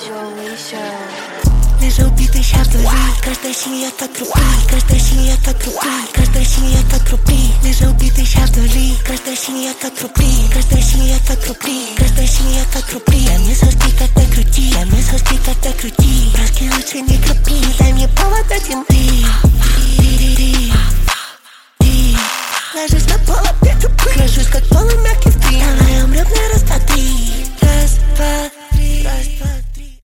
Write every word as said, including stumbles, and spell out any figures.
Jolie Show. Лежу убитый щас вдали. Каждая семья так трупы, каждая семья так трупы, каждая семья так трупы. Лежу убитый щас вдали. Каждая семья так трупы, каждая семья так трупы, каждая семья так трупы. Дай мне соски, как дай крути, дай мне соски, как дай крути. Броски лучше не крупи, дай мне повод один ты. Ложусь на пол, опять тупы, ложусь как полумягкий стрим. Давай умрем на раз, два, три. Раз, два, три, раз, два.